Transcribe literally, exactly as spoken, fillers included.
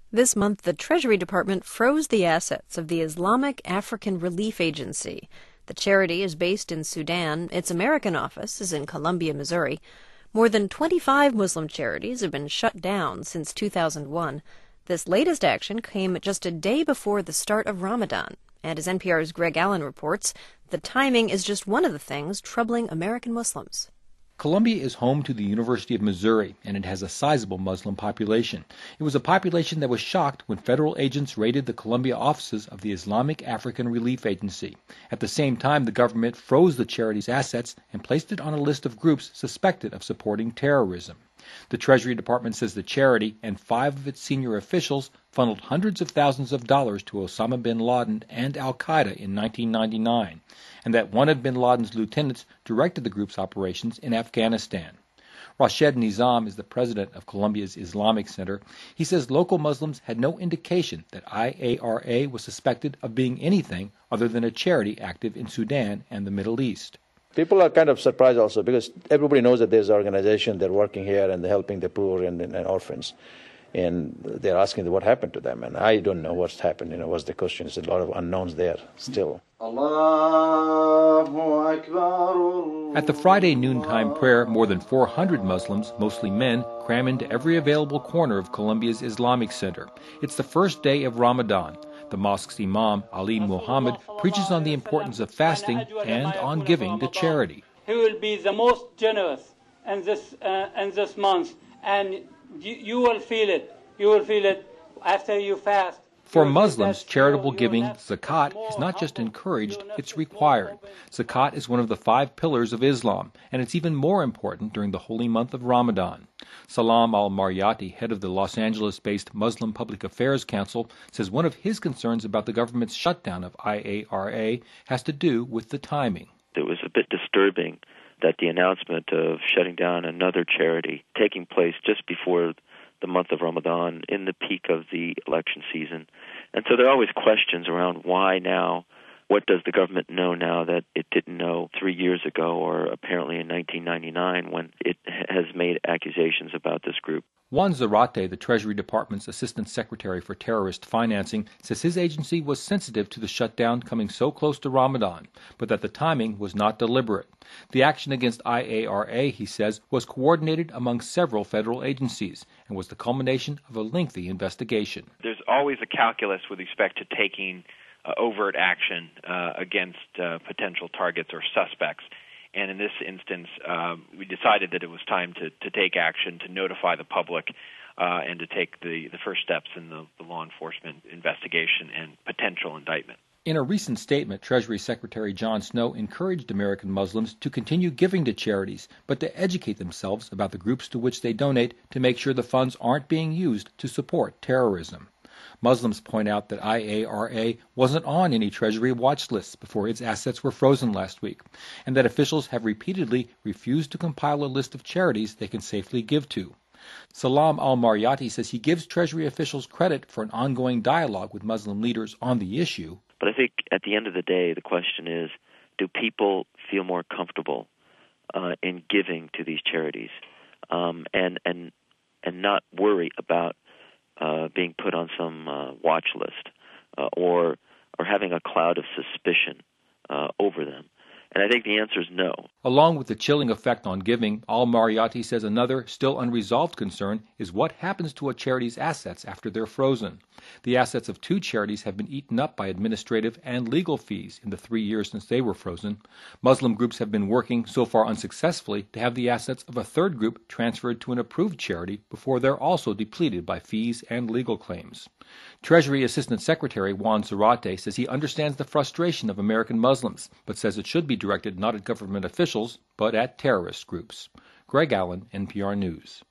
This month, the Treasury Department froze the assets of the Islamic African Relief Agency. The charity is based in Sudan. Its American office is in Columbia, Missouri. More than twenty-five Muslim charities have been shut down since two thousand one. This latest action came just a day before the start of Ramadan. And as N P R's Greg Allen reports, the timing is just one of the things troubling American Muslims. Columbia is home to the University of Missouri, and it has a sizable Muslim population. It was a population that was shocked when federal agents raided the Columbia offices of the Islamic African Relief Agency. At the same time, the government froze the charity's assets and placed it on a list of groups suspected of supporting terrorism. The Treasury Department says the charity and five of its senior officials funneled hundreds of thousands of dollars to Osama bin Laden and al-Qaeda in nineteen ninety-nine, and that one of bin Laden's lieutenants directed the group's operations in Afghanistan. Rashed Nizam is the president of Columbia's Islamic Center. He says local Muslims had no indication that I A R A was suspected of being anything other than a charity active in Sudan and the Middle East. People are kind of surprised also because everybody knows that there's an organization, they're working here and they're helping the poor and, and orphans. And they're asking what happened to them. And I don't know what's happened, you know, what's the question. There's a lot of unknowns there still. At the Friday noontime prayer, more than four hundred Muslims, mostly men, cram into every available corner of Columbia's Islamic Center. It's the first day of Ramadan. The mosque's imam, Ali Muhammad, preaches on the importance of fasting and on giving to charity. He will be the most generous in this, uh, in this month, and you, you will feel it. You will feel it after you fast. For Muslims, charitable giving, zakat, is not just encouraged, it's required. Zakat is one of the five pillars of Islam, and it's even more important during the holy month of Ramadan. Salam al-Mariyati, head of the Los Angeles-based Muslim Public Affairs Council, says one of his concerns about the government's shutdown of I A R A has to do with the timing. It was a bit disturbing that the announcement of shutting down another charity taking place just before the month of Ramadan, in the peak of the election season. And so there are always questions around why now. What does the government know now that it didn't know three years ago or apparently in nineteen ninety-nine when it has made accusations about this group? Juan Zarate, the Treasury Department's Assistant Secretary for Terrorist Financing, says his agency was sensitive to the shutdown coming so close to Ramadan, but that the timing was not deliberate. The action against I A R A, he says, was coordinated among several federal agencies and was the culmination of a lengthy investigation. There's always a calculus with respect to taking uh, overt action uh, against uh, potential targets or suspects. And in this instance, uh, we decided that it was time to, to take action, to notify the public, uh, and to take the, the first steps in the, the law enforcement investigation and potential indictment. In a recent statement, Treasury Secretary John Snow encouraged American Muslims to continue giving to charities, but to educate themselves about the groups to which they donate to make sure the funds aren't being used to support terrorism. Muslims point out that I A R A wasn't on any Treasury watch lists before its assets were frozen last week, and that officials have repeatedly refused to compile a list of charities they can safely give to. Salam al-Mariyati says he gives Treasury officials credit for an ongoing dialogue with Muslim leaders on the issue. But I think at the end of the day, the question is, do people feel more comfortable uh, in giving to these charities um, and, and, and not worry about Uh, being put on some uh, watch list uh, or or having a cloud of suspicion uh, over them? And I think the answer is no. Along with the chilling effect on giving, al-Mariyati says another still unresolved concern is what happens to a charity's assets after they're frozen. The assets of two charities have been eaten up by administrative and legal fees in the three years since they were frozen. Muslim groups have been working, so far unsuccessfully, to have the assets of a third group transferred to an approved charity before they're also depleted by fees and legal claims. Treasury Assistant Secretary Juan Zarate says he understands the frustration of American Muslims, but says it should be directed not at government officials, but at terrorist groups. Greg Allen, N P R News.